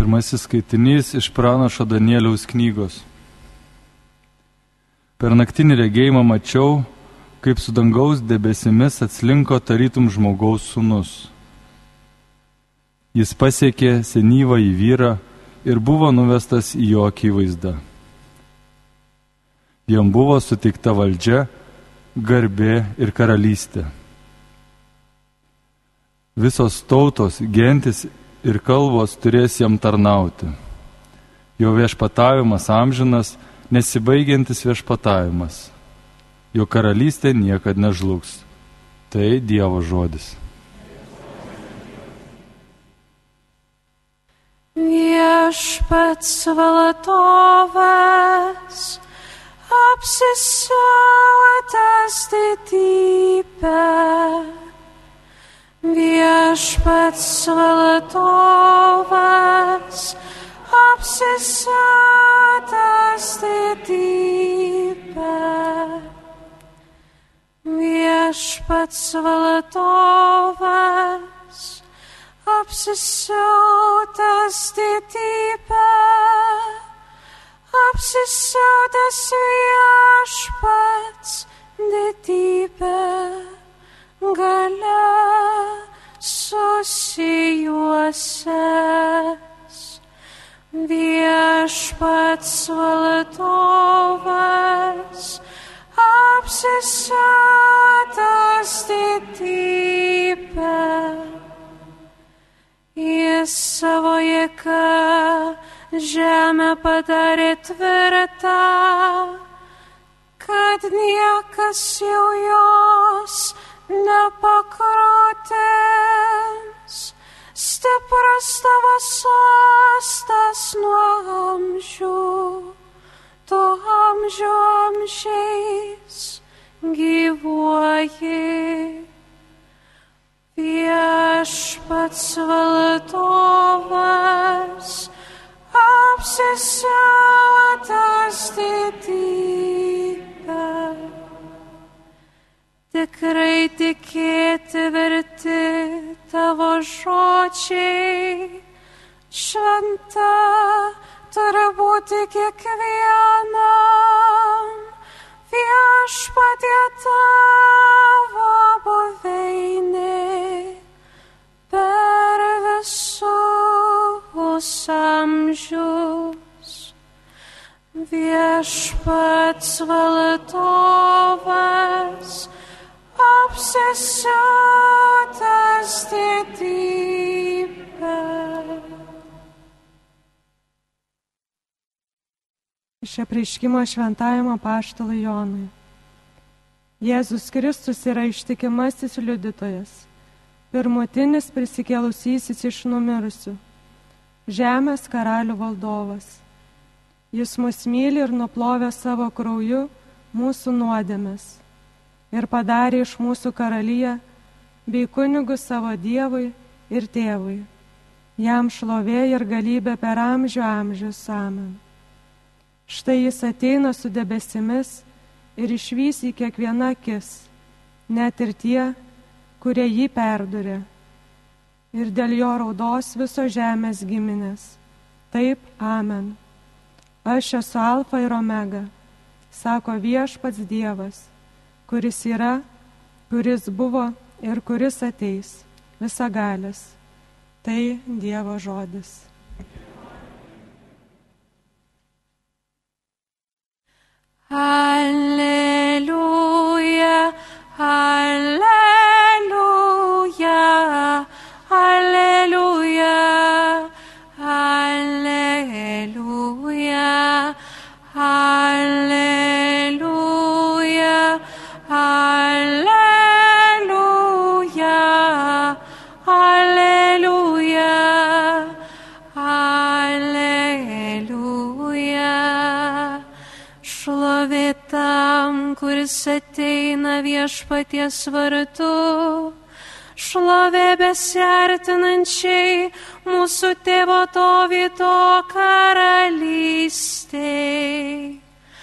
Pirmasis skaitinys iš pranašo Danieliaus knygos. Per naktinį regėjimą mačiau, kaip su dangaus debesimis atslinko tarytum žmogaus sūnus. Jis pasiekė senyvąjį vyrą ir buvo nuvestas į jo akivaizdą. Jam buvo suteikta valdžia, garbė ir karalystė. Visos tautos, gentis ir kalbos turės jam tarnauti. Jo viešpatavimas amžinas, nesibaigiantis viešpatavimas. Jo karalystė niekad nežlugs. Tai Dievo žodis. Viešpats valdovas, apsisiautęs didybę. Viešpats valdovas, apsisiautęs didybę. Viešpats valdovas, apsisiautęs didybę. Apsisiautęs viešpats didybę. Galia susijuosęs, viešpats valdovas, apsisiautęs didybę. Jis savo jėga žemę padarė tvirtą, kad niekas jau jos nepakrotins. Stiprus tavo sostas nuo amžių, tu amžių amžiais gyvuoji. Viešpats valdovas, apsisiautęs didybę. Tikrai tikėti verti tavo žodžiai, šventa turi būti kiekvienam. Viešpatie tavo buveinė per visus amžius. Viešpats valdovas, apsisiautęs didybę. Iš apreiškimo šventajam apaštalui Jonui. Jėzus Kristus yra ištikimasis liudytojas, pirmutinis prisikėlusysis iš numirusių, žemės karalių valdovas. Jis mus myli ir nuplovė savo krauju mūsų nuodėmes ir padarė iš mūsų karaliją bei kunigus savo Dievui ir Tėvui. Jam šlovė ir galybė per amžių amžius. Amen. Štai jis ateina su debesimis ir išvys į kiekvieną akis, net ir tie, kurie jį perdurė. Ir dėl jo raudos viso žemės giminės. Taip, amen. Aš esu Alfa ir Omega, sako viešpats Dievas, kuris yra, kuris buvo ir kuris ateis, visagalis. Tai Dievo žodis. Alleluja, alleluja, alleluja, alleluja, alleluja, alleluja, alleluja, alleluja. Šlovė tam, kuris ateina viešpaties vardu, šlovė besiartinančiai mūsų tėvo Dovydo karalystei.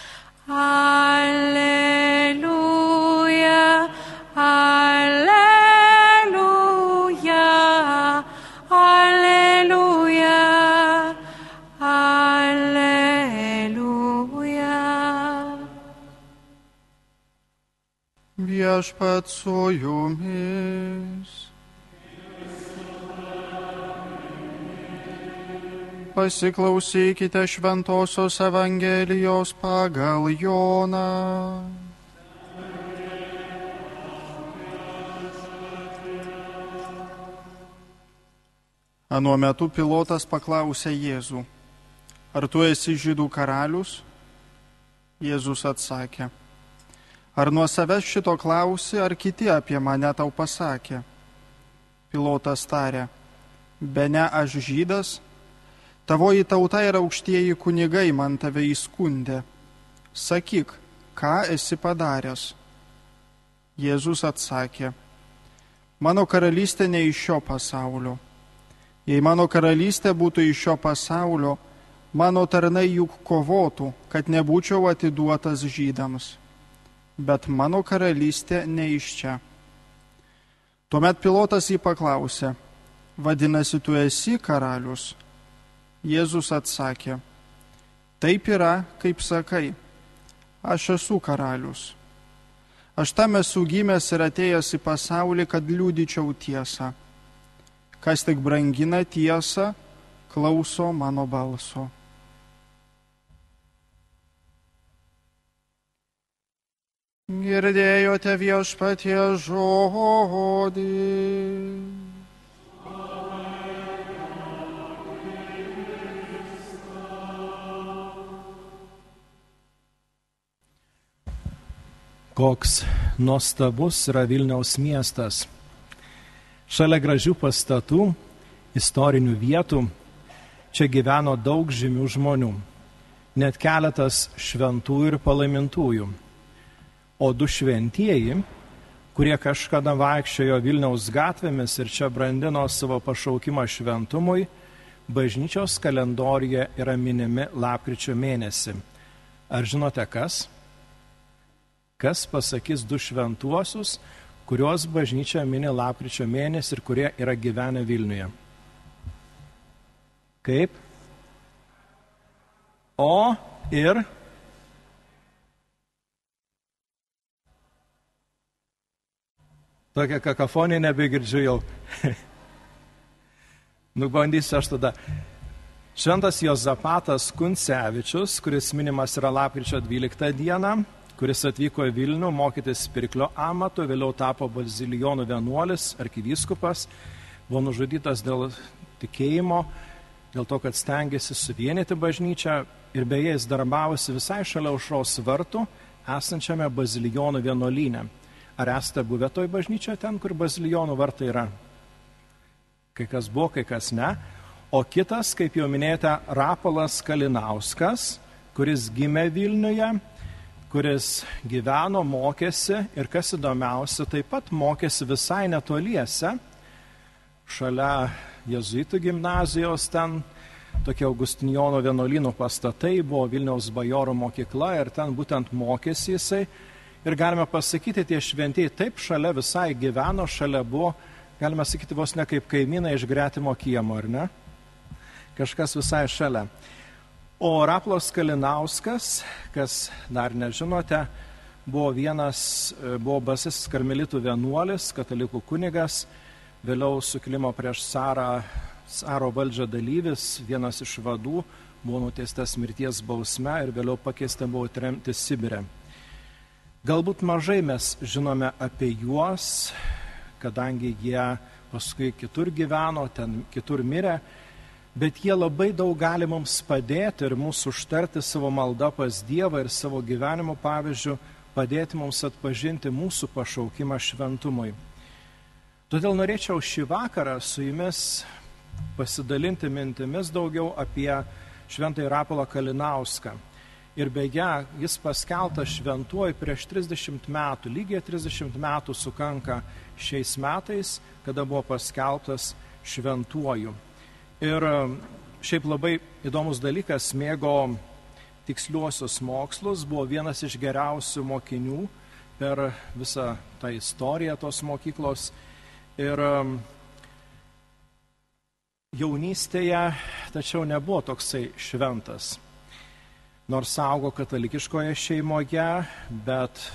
Alleluja, alleluja, alleluja, Viešpat su jumis. Pasiklausykite Šventosios Evangelijos pagal Joną. Anuo metu Pilotas paklausė Jėzų: Ar tu esi žydų karalius? Jėzus atsakė: Ar nuo savęs šito klausi, ar kiti apie mane tau pasakė? Pilotas tarė: Bene aš žydas? Tavoji tauta ir aukštieji kunigai man tave įskundė. Sakyk, ką esi padaręs? Jėzus atsakė: Mano karalystė ne iš šio pasaulio. Jei mano karalystė būtų iš šio pasaulio, mano tarnai juk kovotų, kad nebūčiau atiduotas žydams. Bet mano karalystė ne iš čia. Tuomet Pilotas jį paklausė: Vadinasi, tu esi karalius? Jėzus atsakė: Taip yra, kaip sakai, aš esu karalius. Aš tam esu gimęs ir atėjęs į pasaulį, kad liudyčiau tiesą. Kas tik brangina tiesą, klauso mano balso. Girdėjote Viešpaties žodį. Koks nuostabus yra Vilniaus miestas. Šalia gražių pastatų, istorinių vietų, čia gyveno daug žymių žmonių, net keletas šventųjų ir palaimintųjų. O du šventieji, kurie kažkada vaikščiojo Vilniaus gatvėmis ir čia brandino savo pašaukimą šventumui, bažnyčios kalendoriuje yra minimi lapkričio mėnesį. Ar žinote kas? Kas pasakys du šventuosius, kuriuos bažnyčia mini lapkričio mėnesį ir kurie yra gyvenę Vilniuje? Kaip? O ir tokia kakafonija nebegirdžiu jau. Nubandysiu aš tada. Šventas Jozapatas Kuncevičius, kuris minimas yra lapkričio 12 dieną, kuris atvyko į Vilnių mokytis pirklio amato, vėliau tapo bazilijonų vienuolis, arkivyskupas, buvo nužudytas dėl tikėjimo, dėl to, kad stengiasi suvienyti bažnyčią ir beje jis darbavosi visai šalia Aušros vartų, esančiame bazilijonų vienuolyne. Ar esate buvę toj bažnyčioje ten, kur bazilijonų vartai yra? Kai kas buvo, kai kas ne. O kitas, kaip jau minėjote, Rapolas Kalinauskas, kuris gimė Vilniuje, kuris gyveno, mokėsi ir kas įdomiausia, taip pat mokėsi visai netoliese, šalia jėzuitų gimnazijos ten, tokie Augustinijono vienuolynų pastatai, buvo Vilniaus bajorų mokykla ir ten būtent mokėsi jisai. Ir galime pasakyti, tie šventieji taip šalia visai gyveno, šalia buvo, galime sakyti, vos ne kaip kaimynai iš gretimo kiemo, ar ne? Kažkas visai šalia. O Rapolas Kalinauskas, kas dar nežinote, buvo basis karmelitų vienuolis, katalikų kunigas, vėliau sukilimo prieš caro valdžią dalyvis, vienas iš vadų, buvo nuteistas mirties bausme ir vėliau pakeista buvo tremti Sibire. Galbūt mažai mes žinome apie juos, kadangi jie paskui kitur gyveno, ten kitur mirė, bet jie labai daug gali mums padėti ir mūsų užtarti savo maldą pas Dievą ir savo gyvenimo pavyzdžių, padėti mums atpažinti mūsų pašaukimą šventumui. Todėl norėčiau šį vakarą su jumis pasidalinti mintimis daugiau apie šventąjį Rapolą Kalinauską. Ir beje, jis paskeltas šventuoju prieš 30 metų, lygiai 30 metų sukanka šiais metais, kada buvo paskeltas šventuoju. Ir šiaip labai įdomus dalykas, mėgo tiksliuosius mokslus, buvo vienas iš geriausių mokinių per visą tą istoriją tos mokyklos. Ir jaunystėje, tačiau nebuvo toksai šventas. Nors augo katalikiškoje šeimoje, bet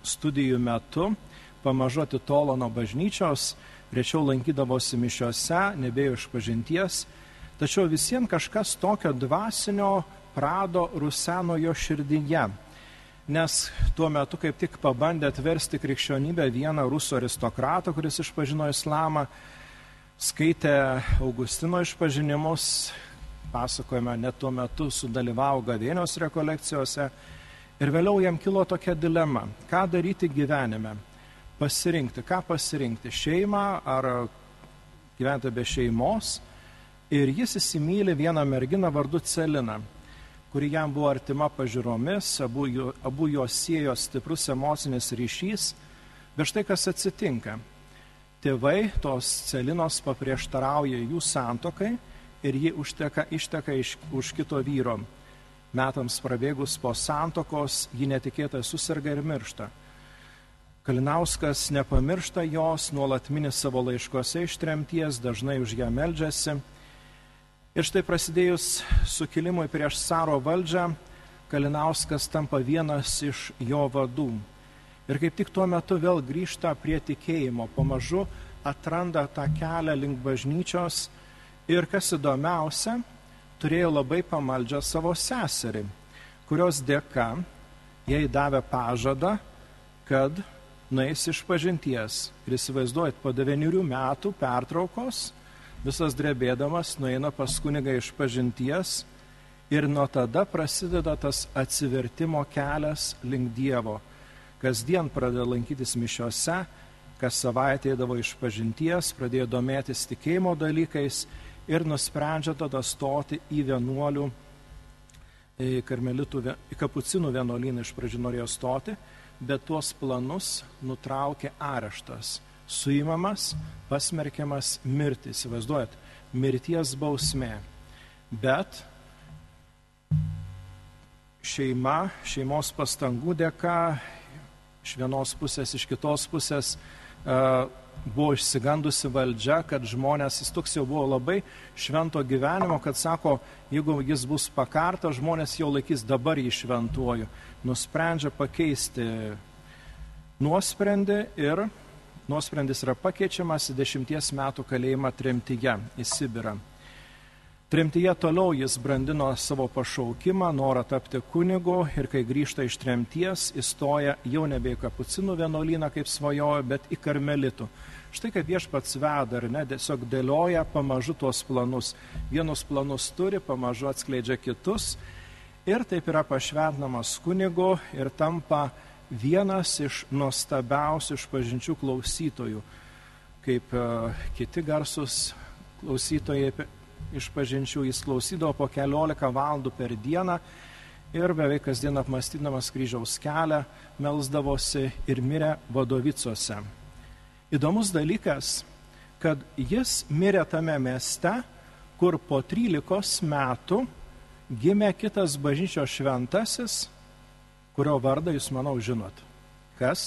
studijų metu pamažu atitolo nuo bažnyčios, rečiau lankydavosi mišiose, nebėjo išpažinties, tačiau visiems kažkas tokio dvasinio prado ruseno jo širdyje. Nes tuo metu kaip tik pabandė atversti krikščionybę vieną rusų aristokratą, kuris išpažino islamą, skaitė Augustino išpažinimus, pasakojame, net tuo metu sudalyvavo gavėnios rekolekcijose ir vėliau jam kilo tokia dilema, ką daryti gyvenime, pasirinkti, ką pasirinkti, šeimą ar gyventi be šeimos. Ir jis įsimylė vieną merginą vardu Celiną, kuri jam buvo artima pažiūromis, abu jos siejo stiprus emocinis ryšys, bet štai kas atsitinka. Tėvai tos Celinos paprieštarauja jų santuokai ir ji išteka už kito vyro. Metams prabėgus po santuokos, ji netikėtai susirga ir miršta. Kalinauskas nepamiršta jos, nuolat mini savo laiškuose iš tremties, dažnai už ją meldžiasi. Ir štai prasidėjus sukilimui prieš caro valdžią, Kalinauskas tampa vienas iš jo vadų. Ir kaip tik tuo metu vėl grįžta prie tikėjimo, pamažu atranda tą kelią link bažnyčios ir, kas įdomiausia, turėjo labai pamaldžią savo seserį, kurios dėka jai davė pažadą, kad nueis išpažinties. Ir įsivaizduojat, po 9 metų pertraukos, visas drebėdamas nueina pas kunigą išpažinties ir nuo tada prasideda tas atsivertimo kelias link Dievo. Kasdien pradėjo lankytis mišiose, kas savaitę eidavo išpažinties, pradėjo domėtis tikėjimo dalykais ir nusprendžia tada stoti į vienuolių, į kapucinų vienuolyną iš pradžių norėjo stoti, bet tuos planus nutraukė areštas. Suimamas, pasmerkiamas mirti, įsivaizduojat, mirties bausmė. Bet šeimos pastangų dėka, iš vienos pusės, iš kitos pusės, buvo išsigandusi valdžia, kad žmonės, jis toks jau buvo labai švento gyvenimo, kad sako, jeigu jis bus pakartas, žmonės jau laikys dabar jį šventuoju. Nusprendžia pakeisti nuosprendį ir nuosprendis yra pakeičiamas į 10 metų kalėjimą tremtyje į Sibirą. Tremtyje toliau jis brandino savo pašaukimą, norą tapti kunigu ir kai grįžta iš tremties, įstoja jau nebe į kapucinų vienuolyną, kaip svajojo, bet į karmelitų. Štai kaip Viešpats veda, ar ne, tiesiog dėlioja pamažu tuos planus. Vienus planus turi, pamažu atskleidžia kitus ir taip yra pašventinamas kunigu ir tampa vienas iš nuostabiausių išpažinčių klausytojų, kaip kiti garsus klausytojai išpažinčių, jis klausydavo po 14 valandų per dieną ir beveik kasdien apmąstydamas kryžiaus kelią melsdavosi ir mirė Vadovicuose. Įdomus dalykas, kad jis mirė tame mieste, kur po 13 metų gimė kitas bažnyčios šventasis, kurio vardą jūs, manau, žinot. Kas?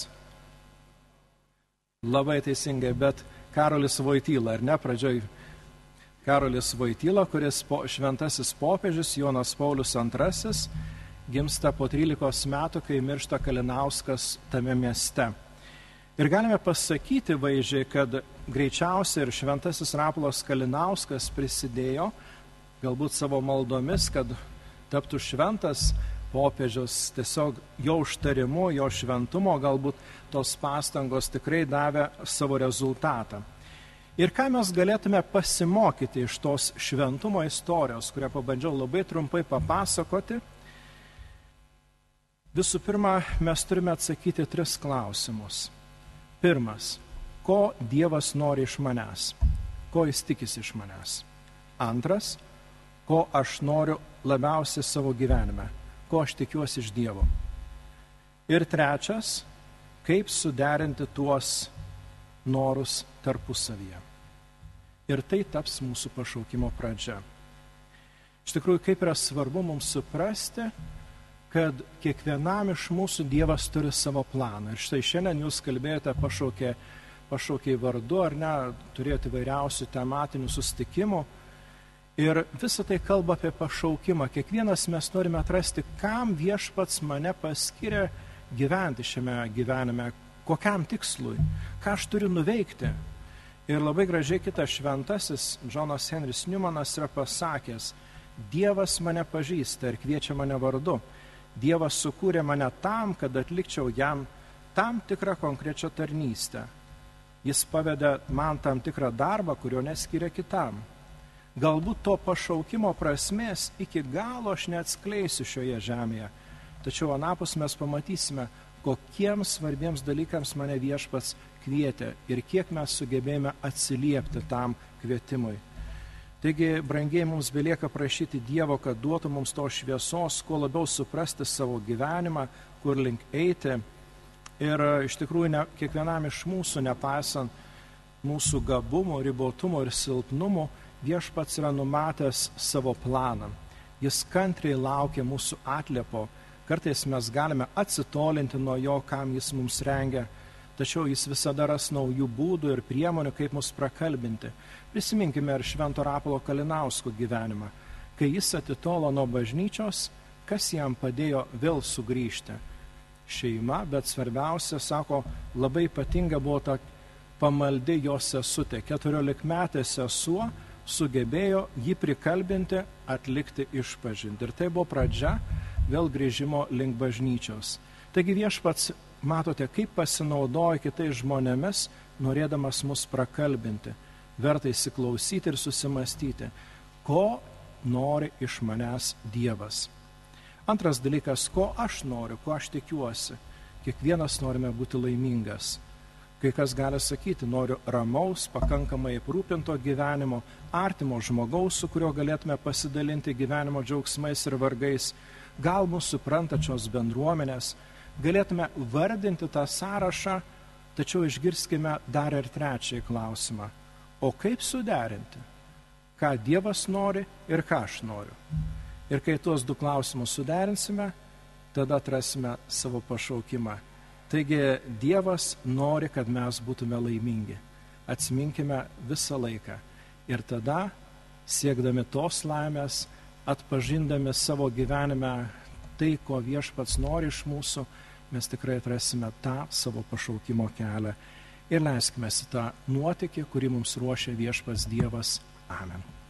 Labai teisingai, bet Karolis Voityla, ar ne, pradžioj Karolis Voityla, kuris šventasis popiežius Jonas Paulius II, gimsta po 13 metų, kai miršta Kalinauskas tame mieste. Ir galime pasakyti vaizdžiai, kad greičiausiai ir šventasis Rapolas Kalinauskas prisidėjo, galbūt savo maldomis, kad taptų šventas popiežius, tiesiog jo užtarimu, jo šventumo, galbūt tos pastangos tikrai davė savo rezultatą. Ir ką mes galėtume pasimokyti iš tos šventumo istorijos, kurią pabandžiau labai trumpai papasakoti. Visų pirma, mes turime atsakyti 3 klausimus. Pirmas, ko Dievas nori iš manęs? Ko jis tikisi iš manęs? Antras, ko aš noriu labiausiai savo gyvenime? Ko aš tikiuosi iš Dievo? Ir trečias, kaip suderinti tuos norus tarpusavyje. Ir tai taps mūsų pašaukimo pradžia. Iš tikrųjų, kaip yra svarbu mums suprasti, kad kiekvienam iš mūsų Dievas turi savo planą. Ir štai šiandien jūs kalbėjote pašaukiai vardu, ar ne, turėjote įvairiausių tematinių susitikimų. Ir visą tai kalba apie pašaukimą. Kiekvienas mes norime atrasti, kam Viešpats mane paskiria gyventi šiame gyvenime, kokiam tikslui, ką aš turiu nuveikti. Ir labai gražiai kitas šventasis, Džonas Henris Newmanas, yra pasakęs: Dievas mane pažįsta ir kviečia mane vardu. Dievas sukūrė mane tam, kad atlikčiau jam tam tikrą konkrečią tarnystę. Jis pavedė man tam tikrą darbą, kurio neskiria kitam. Galbūt to pašaukimo prasmės iki galo aš neatskleisiu šioje žemėje, tačiau anapus mes pamatysime, kokiems svarbiems dalykams mane Viešpats kvietė ir kiek mes sugebėjome atsiliepti tam kvietimui. Taigi, brangiai, mums belieka prašyti Dievo, kad duotų mums to šviesos, kuo labiau suprasti savo gyvenimą, kur link eiti. Ir iš tikrųjų kiekvienam iš mūsų, nepaisant mūsų gabumų, ribotumų ir silpnumų, Viešpats yra numatęs savo planą. Jis kantriai laukia mūsų atliepo. Kartais mes galime atsitolinti nuo jo, kam jis mums rengia, tačiau jis visada ras naujų būdų ir priemonių, kaip mus prakalbinti. Prisiminkime ir Švento Rapolo Kalinausko gyvenimą. Kai jis atitolo nuo bažnyčios, kas jam padėjo vėl sugrįžti? Šeima, bet svarbiausia, sako, labai ypatinga buvo ta pamaldi jo sesutė. 14-metė sesuo sugebėjo jį prikalbinti, atlikti išpažintį. Ir tai buvo pradžia vėl grįžimo link bažnyčios. Taigi Viešpats, matote, kaip pasinaudoja kitais žmonėmis, norėdamas mus prakalbinti. Verta įsiklausyti ir susimastyti, ko nori iš manęs Dievas. Antras dalykas, ko aš noriu, ko aš tikiuosi. Kiekvienas norime būti laimingas. Kai kas gali sakyti, noriu ramaus, pakankamai aprūpinto gyvenimo, artimo žmogaus, su kuriuo galėtume pasidalinti gyvenimo džiaugsmais ir vargais, gal mūsų suprantačios bendruomenės, galėtume vardinti tą sąrašą, tačiau išgirskime dar ir trečiąjį klausimą. O kaip suderinti? Ką Dievas nori ir ką aš noriu? Ir kai tuos du klausimus suderinsime, tada atrasime savo pašaukimą. Taigi Dievas nori, kad mes būtume laimingi. Atsiminkime visą laiką. Ir tada, siekdami tos laimės, atpažindami savo gyvenime tai, ko Viešpats nori iš mūsų, mes tikrai atrasime tą savo pašaukimo kelią. Ir leiskime į tą nuotykį, kurį mums ruošia Viešpats Dievas. Amen.